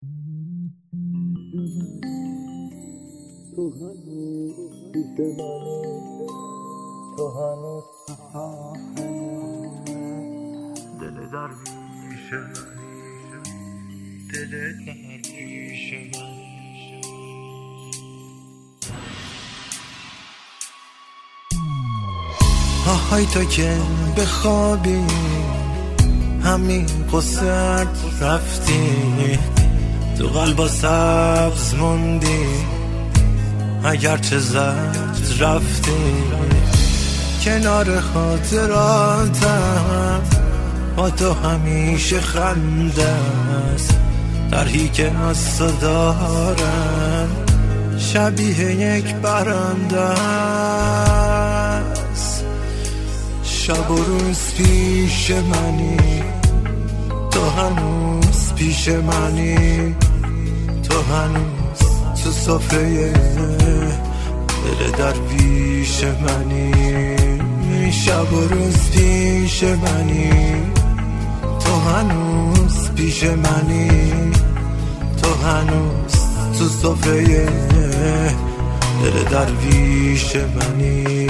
تو هنوز پیش منی، تو هنوز دل درویش منی، دل درویش منی. آهای تو که بخوابی همین قصد رفتی، تو قلبا سبز موندی اگرچه زرد رفتی. کنار خاطراتم با تو همیشه خنده است، طرحی که از تو دارم شبیه یک برنده است. شب و روز پیش منی، تو هنوز پیش منی، تو هنوز تو سفره دل درویش منی. شب و روز پیش منی، تو هنوز پیش منی، تو هنوز تو سفره دل درویش منی.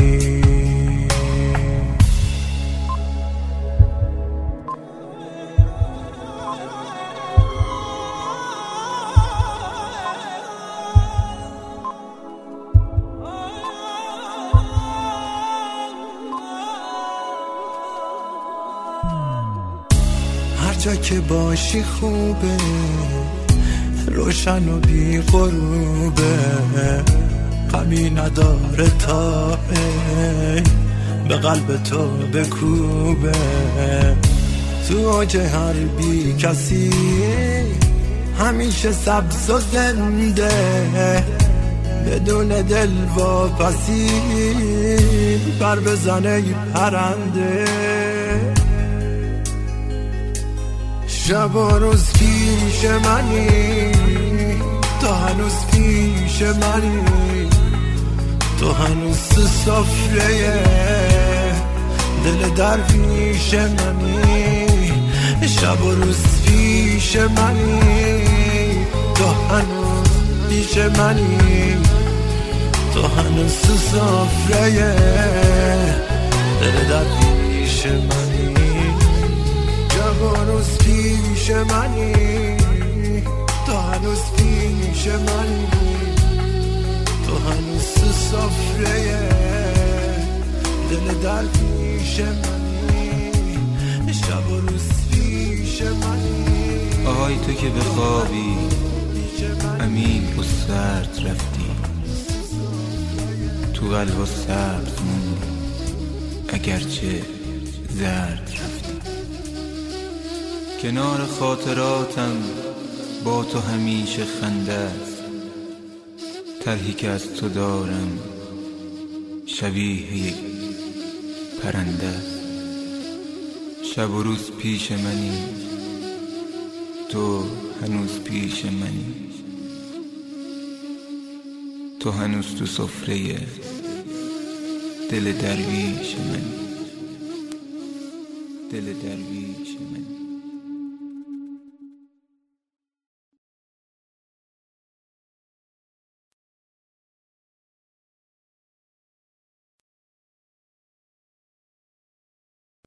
هر جا که باشی خوبه، روشن و بی غروبه، غمی نداره تا به قلب تو بکوبه. تو اوج هر بی کسی همیشه سبز و زنده، بدون دل واپسی بر بزنه پرنده. شب و روز پیش منی، تو هنوز پیش منی، تو هنوز تو سفره دل درویش منی. شب و روز پیش منی، تو هنوز پیش منی، تو هنوز تو سفره دل درویش منی. شب و روز پیش منی، تو هنوز پیش منی، تو هنوز تو سفره دل درویش منی. شب و روز پیش منی. آهای تو که بخوابی همین سرد رفتی، تو قلب سبز موندی اگرچه زرد رفتی. کنار خاطراتم با تو همیشه خنده است، طرحی که از تو دارم شبیه یک پرنده است. شب و روز پیش منی، تو هنوز پیش منی، تو هنوز تو سفره دل درویش منی، دل درویش منی.